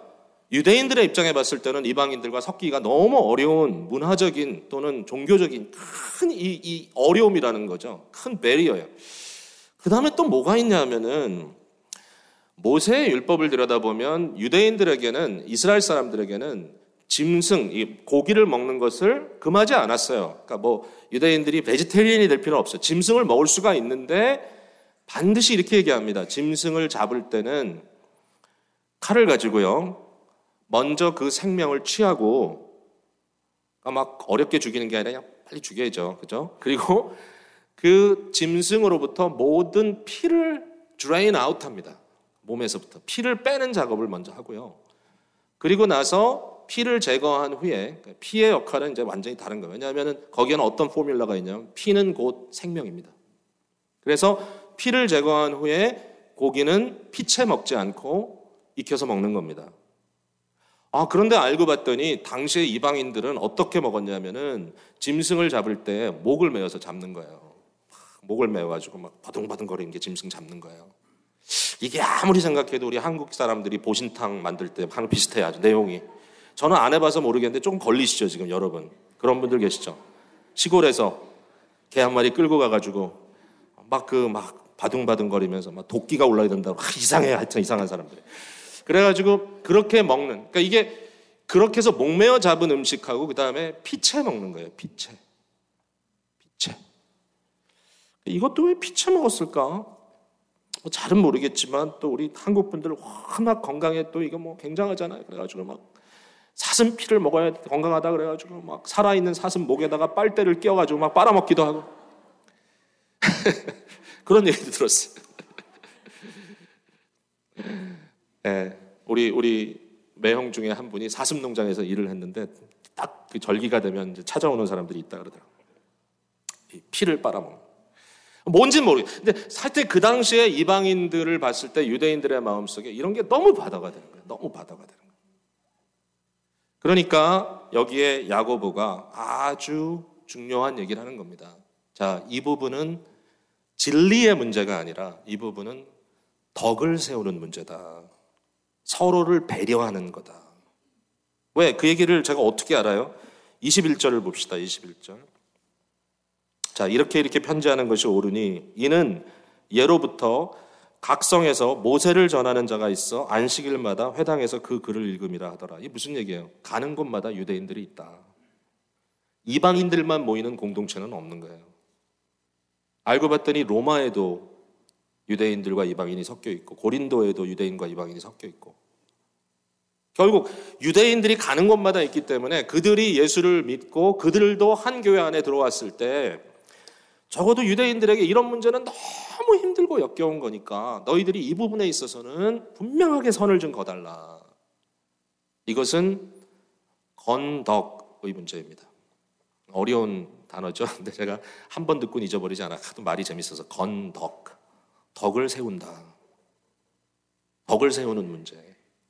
유대인들의 입장에 봤을 때는 이방인들과 섞기가 너무 어려운 문화적인 또는 종교적인 큰 이, 이 어려움이라는 거죠. 큰 베리어예요. 그 다음에 또 뭐가 있냐 하면은 모세의 율법을 들여다보면 유대인들에게는, 이스라엘 사람들에게는 짐승, 이 고기를 먹는 것을 금하지 않았어요. 그러니까 뭐 유대인들이 베지테리언이 될 필요는 없어요. 짐승을 먹을 수가 있는데 반드시 이렇게 얘기합니다. 짐승을 잡을 때는 칼을 가지고요, 먼저 그 생명을 취하고, 막 어렵게 죽이는 게 아니라 그냥 빨리 죽여야죠. 그죠? 그리고 그 짐승으로부터 모든 피를 drain out 합니다. 몸에서부터. 피를 빼는 작업을 먼저 하고요. 그리고 나서 피를 제거한 후에, 피의 역할은 이제 완전히 다른 거예요. 왜냐하면 거기에는 어떤 포뮬러가 있냐면 피는 곧 생명입니다. 그래서 피를 제거한 후에 고기는 피채 먹지 않고 익혀서 먹는 겁니다. 아, 그런데 알고 봤더니 당시에 이방인들은 어떻게 먹었냐면은 짐승을 잡을 때 목을 메어서 잡는 거예요. 목을 메어가지고 막 바둥바둥거리는 게 짐승 잡는 거예요. 이게 아무리 생각해도 우리 한국 사람들이 보신탕 만들 때 하는 비슷해요. 아주 내용이. 저는 안 해봐서 모르겠는데 조금 걸리시죠, 지금 여러분. 그런 분들 계시죠? 시골에서 개 한 마리 끌고 가가지고 막 그 막 바둥바둥거리면서 막 도끼가 올라야 된다고 이상해, 하여튼 이상한 사람들. 그래가지고 그렇게 먹는, 그러니까 이게 그렇게 해서 목매어 잡은 음식하고 그 다음에 피채 먹는 거예요. 피채. 피채. 이것도 왜 피채 먹었을까? 뭐 잘은 모르겠지만 또 우리 한국 분들 워낙 건강에 또 이거 뭐 굉장하잖아요. 그래가지고 막 사슴 피를 먹어야 건강하다 그래가지고 막 살아있는 사슴 목에다가 빨대를 끼워가지고 막 빨아먹기도 하고 그런 얘기도 들었어요. 네, 우리 우리 매형 중에 한 분이 사슴 농장에서 일을 했는데 딱 그 절기가 되면 이제 찾아오는 사람들이 있다 그러더라고요. 피를 빨아먹는. 뭔지는 모르겠어요. 근데 사실 그 당시에 이방인들을 봤을 때 유대인들의 마음속에 이런 게 너무 바다가 되는 거예요. 너무 바다가 되는 거예요. 그러니까 여기에 야고보가 아주 중요한 얘기를 하는 겁니다. 자, 이 부분은 진리의 문제가 아니라 이 부분은 덕을 세우는 문제다. 서로를 배려하는 거다. 왜? 그 얘기를 제가 어떻게 알아요? 이십일 절을 봅시다. 이십일 절. 자, 이렇게 이렇게 편지하는 것이 옳으니 이는 예로부터 각성에서 모세를 전하는 자가 있어 안식일마다 회당에서 그 글을 읽음이라 하더라. 이게 무슨 얘기예요? 가는 곳마다 유대인들이 있다. 이방인들만 모이는 공동체는 없는 거예요. 알고 봤더니 로마에도 유대인들과 이방인이 섞여 있고 고린도에도 유대인과 이방인이 섞여 있고 결국 유대인들이 가는 곳마다 있기 때문에 그들이 예수를 믿고 그들도 한 교회 안에 들어왔을 때 적어도 유대인들에게 이런 문제는 너무 힘들고 역겨운 거니까 너희들이 이 부분에 있어서는 분명하게 선을 좀 거달라. 이것은 건덕의 문제입니다. 어려운 단어죠. 근데 제가 한 번 듣고는 잊어버리지 않아. 하도 말이 재밌어서 건덕. 덕을 세운다. 덕을 세우는 문제.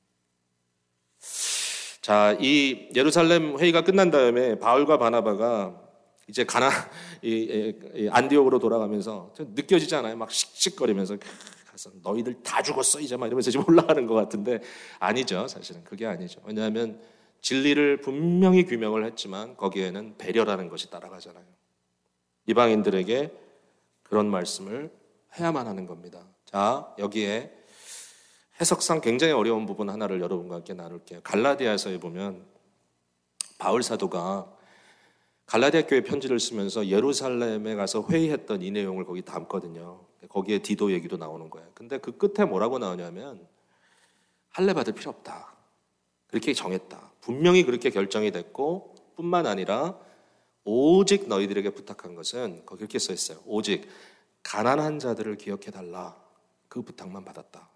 자, 이 예루살렘 회의가 끝난 다음에 바울과 바나바가 이제 가나 이, 이 안디옥으로 돌아가면서 느껴지지 않아요? 막 씩씩거리면서 가서 너희들 다 죽었어 이제 막 이러면서 지금 올라가는 것 같은데 아니죠. 사실은 그게 아니죠. 왜냐하면 진리를 분명히 규명을 했지만 거기에는 배려라는 것이 따라가잖아요. 이방인들에게 그런 말씀을 해야만 하는 겁니다. 자, 여기에 해석상 굉장히 어려운 부분 하나를 여러분과 함께 나눌게요. 갈라디아서에 보면 바울 사도가 갈라디아 교회 편지를 쓰면서 예루살렘에 가서 회의했던 이 내용을 거기 담거든요. 거기에 디도 얘기도 나오는 거예요. 근데 그 끝에 뭐라고 나오냐면 할례 받을 필요 없다. 그렇게 정했다. 분명히 그렇게 결정이 됐고 뿐만 아니라 오직 너희들에게 부탁한 것은 거기 이렇게 써 있어요. 오직 가난한 자들을 기억해달라. 그 부탁만 받았다.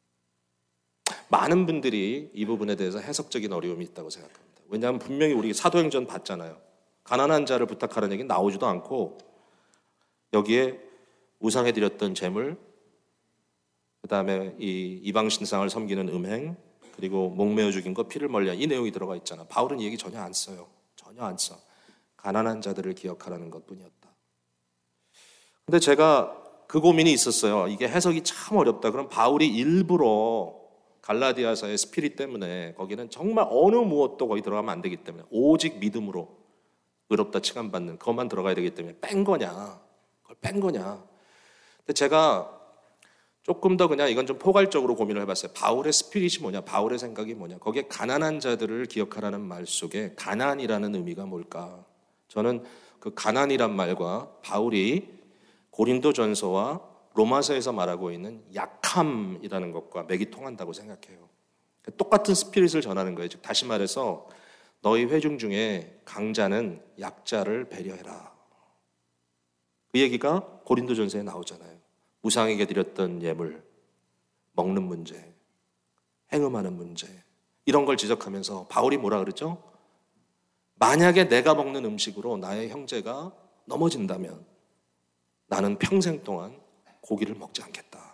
많은 분들이 이 부분에 대해서 해석적인 어려움이 있다고 생각합니다. 왜냐하면 분명히 우리 사도행전 봤잖아요. 가난한 자를 부탁하라는 얘기는 나오지도 않고 여기에 우상에 드렸던 재물, 그 다음에 이 이방 신상을 섬기는 음행, 그리고 목매어 죽인 것, 피를 멀리한 이 내용이 들어가 있잖아. 바울은 이 얘기 전혀 안 써요. 전혀 안 써. 가난한 자들을 기억하라는 것뿐이었다. 근데 제가 그 고민이 있었어요. 이게 해석이 참 어렵다. 그럼 바울이 일부러 갈라디아서의 스피릿 때문에 거기는 정말 어느 무엇도 거기 들어가면 안 되기 때문에 오직 믿음으로 의롭다 칭함받는 그것만 들어가야 되기 때문에 뺀 거냐, 그걸 뺀 거냐. 근데 제가 조금 더 그냥 이건 좀 포괄적으로 고민을 해봤어요. 바울의 스피릿이 뭐냐, 바울의 생각이 뭐냐. 거기에 가난한 자들을 기억하라는 말 속에 가난이라는 의미가 뭘까. 저는 그 가난이란 말과 바울이 고린도전서와 로마서에서 말하고 있는 약함이라는 것과 맥이 통한다고 생각해요. 똑같은 스피릿을 전하는 거예요. 즉 다시 말해서 너희 회중 중에 강자는 약자를 배려해라. 그 얘기가 고린도전서에 나오잖아요. 우상에게 드렸던 예물, 먹는 문제, 행음하는 문제, 이런 걸 지적하면서 바울이 뭐라 그러죠? 만약에 내가 먹는 음식으로 나의 형제가 넘어진다면 나는 평생 동안 고기를 먹지 않겠다.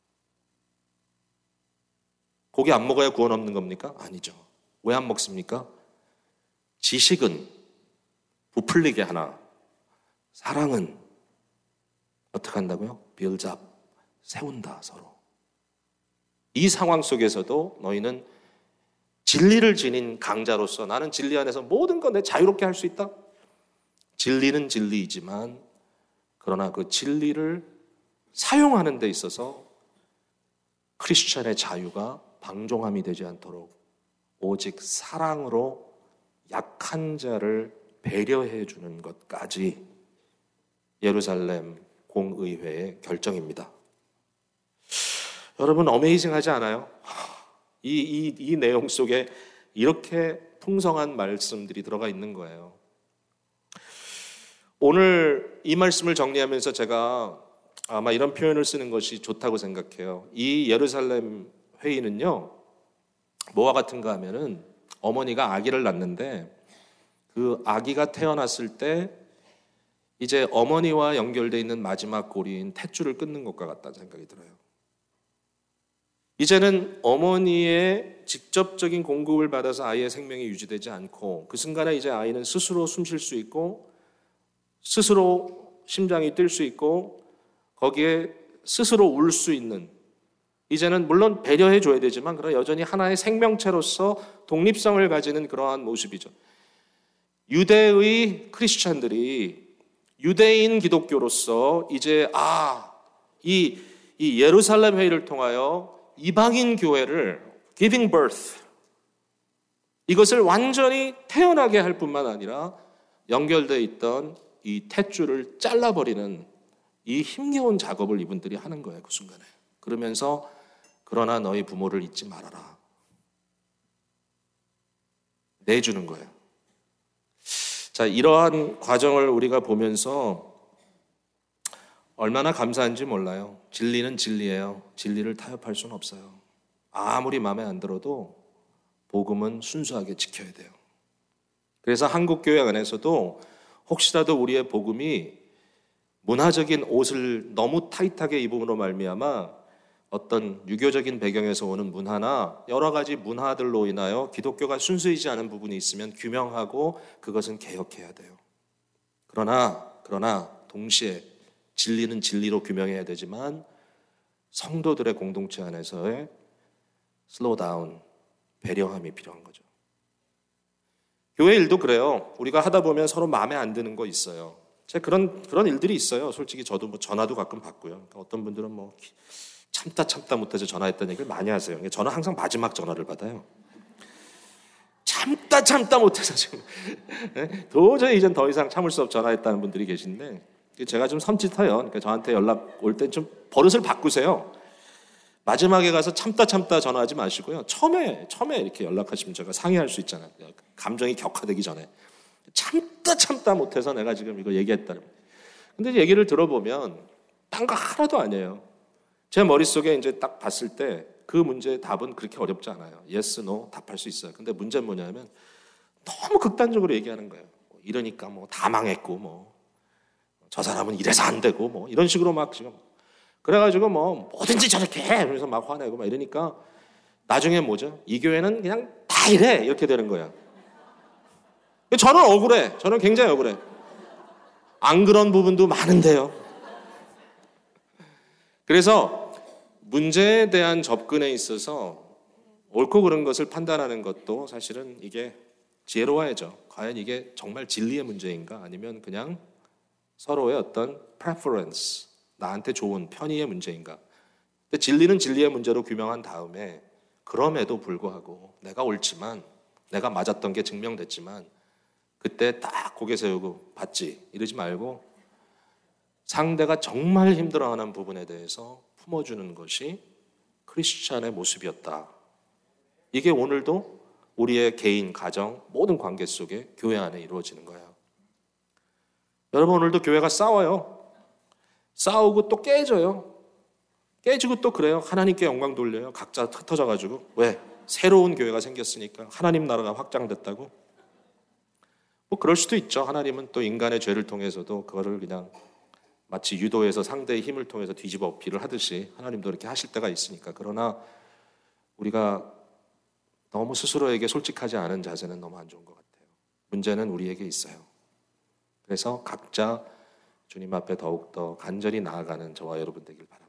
고기 안 먹어야 구원 없는 겁니까? 아니죠. 왜 안 먹습니까? 지식은 부풀리게 하나, 사랑은 어떻게 한다고요? build up, 세운다 서로. 이 상황 속에서도 너희는 진리를 지닌 강자로서 나는 진리 안에서 모든 건 내 자유롭게 할 수 있다. 진리는 진리이지만 그러나 그 진리를 사용하는 데 있어서 크리스천의 자유가 방종함이 되지 않도록 오직 사랑으로 약한 자를 배려해 주는 것까지 예루살렘 공의회의 결정입니다. 여러분 어메이징하지 않아요? 이, 이, 이 내용 속에 이렇게 풍성한 말씀들이 들어가 있는 거예요. 오늘 이 말씀을 정리하면서 제가 아마 이런 표현을 쓰는 것이 좋다고 생각해요. 이 예루살렘 회의는요, 뭐와 같은가 하면은 어머니가 아기를 낳는데 그 아기가 태어났을 때 이제 어머니와 연결되어 있는 마지막 고리인 탯줄을 끊는 것과 같다는 생각이 들어요. 이제는 어머니의 직접적인 공급을 받아서 아이의 생명이 유지되지 않고 그 순간에 이제 아이는 스스로 숨 쉴 수 있고 스스로 심장이 뛸 수 있고 거기에 스스로 울 수 있는, 이제는 물론 배려해 줘야 되지만 그러나 여전히 하나의 생명체로서 독립성을 가지는 그러한 모습이죠. 유대의 크리스찬들이 유대인 기독교로서 이제 아, 이, 이 예루살렘 회의를 통하여 이방인 교회를 giving birth, 이것을 완전히 태어나게 할 뿐만 아니라 연결되어 있던 이 탯줄을 잘라버리는 이 힘겨운 작업을 이분들이 하는 거예요. 그 순간에. 그러면서 그러나 너희 부모를 잊지 말아라. 내주는 거예요. 자, 이러한 과정을 우리가 보면서 얼마나 감사한지 몰라요. 진리는 진리예요. 진리를 타협할 수는 없어요. 아무리 마음에 안 들어도 복음은 순수하게 지켜야 돼요. 그래서 한국교회 안에서도 혹시라도 우리의 복음이 문화적인 옷을 너무 타이트하게 입음으로 말미암아 어떤 유교적인 배경에서 오는 문화나 여러 가지 문화들로 인하여 기독교가 순수이지 않은 부분이 있으면 규명하고 그것은 개혁해야 돼요. 그러나 그러나 동시에 진리는 진리로 규명해야 되지만 성도들의 공동체 안에서의 슬로우 다운, 배려함이 필요한 거죠. 교회 일도 그래요. 우리가 하다 보면 서로 마음에 안 드는 거 있어요. 제가 그런 그런 일들이 있어요. 솔직히 저도 뭐 전화도 가끔 받고요. 그러니까 어떤 분들은 뭐 참다 참다 못해서 전화했다는 얘기를 많이 하세요. 저는 항상 마지막 전화를 받아요. 참다 참다 못해서 지금 도저히 이젠 더 이상 참을 수 없어 전화했다는 분들이 계신데 제가 좀 섬찟해요. 그러니까 저한테 연락 올 땐 좀 버릇을 바꾸세요. 마지막에 가서 참다 참다 전화하지 마시고요. 처음에 처음에 이렇게 연락하시면 제가 상의할 수 있잖아요. 감정이 격화되기 전에 참다 참다 못해서 내가 지금 이거 얘기했다. 근데 얘기를 들어보면 딴 거 하나도 아니에요. 제 머릿속에 이제 딱 봤을 때 그 문제의 답은 그렇게 어렵지 않아요. yes, no 답할 수 있어요. 근데 문제는 뭐냐면 너무 극단적으로 얘기하는 거예요. 이러니까 뭐 다 망했고 뭐 저 사람은 이래서 안 되고 뭐 이런 식으로 막 지금 그래가지고 뭐 뭐든지 저렇게 해 그래서 막 화내고 막 이러니까 나중에 뭐죠? 이 교회는 그냥 다 이래 이렇게 되는 거야. 저는 억울해. 저는 굉장히 억울해. 안 그런 부분도 많은데요. 그래서 문제에 대한 접근에 있어서 옳고 그른 것을 판단하는 것도 사실은 이게 지혜로워야죠. 과연 이게 정말 진리의 문제인가 아니면 그냥 서로의 어떤 preference, 나한테 좋은 편의의 문제인가. 근데 진리는 진리의 문제로 규명한 다음에 그럼에도 불구하고 내가 옳지만 내가 맞았던 게 증명됐지만 그때 딱 고개 세우고 봤지 이러지 말고 상대가 정말 힘들어하는 부분에 대해서 품어주는 것이 크리스찬의 모습이었다. 이게 오늘도 우리의 개인, 가정, 모든 관계 속에 교회 안에 이루어지는 거예요. 여러분 오늘도 교회가 싸워요. 싸우고 또 깨져요. 깨지고 또 그래요. 하나님께 영광 돌려요. 각자 흩어져가지고. 왜? 새로운 교회가 생겼으니까. 하나님 나라가 확장됐다고. 뭐 그럴 수도 있죠. 하나님은 또 인간의 죄를 통해서도 그거를 그냥 마치 유도해서 상대의 힘을 통해서 뒤집어 엎기를 하듯이 하나님도 이렇게 하실 때가 있으니까. 그러나 우리가 너무 스스로에게 솔직하지 않은 자세는 너무 안 좋은 것 같아요. 문제는 우리에게 있어요. 그래서 각자 주님 앞에 더욱더 간절히 나아가는 저와 여러분 되길 바랍니다.